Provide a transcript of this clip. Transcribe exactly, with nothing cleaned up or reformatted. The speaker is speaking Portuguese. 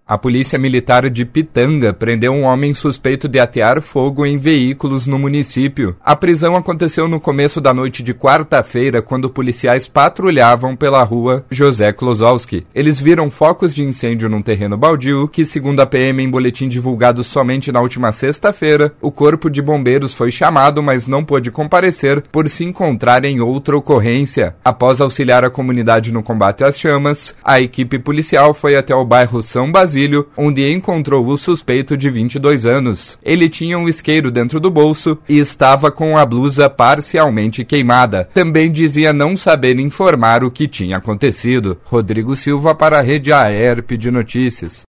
A Polícia Militar de Pitanga prendeu um homem suspeito de atear fogo em veículos no município. A prisão aconteceu no começo da noite de quarta-feira, quando policiais patrulhavam pela rua José Klosowski. Eles viram focos de incêndio num terreno baldio, que, segundo a P M em boletim divulgado somente na última sexta-feira, o corpo de bombeiros foi chamado, mas não pôde comparecer por se encontrar em outra ocorrência. Após auxiliar a comunidade no combate às chamas, a equipe policial foi até o bairro São Basílio, onde encontrou o suspeito de vinte e dois anos. Ele tinha um isqueiro dentro do bolso e estava com a blusa parcialmente queimada. Também dizia não saber informar o que tinha acontecido. Rodrigo Silva para a Rede A E R P de Notícias.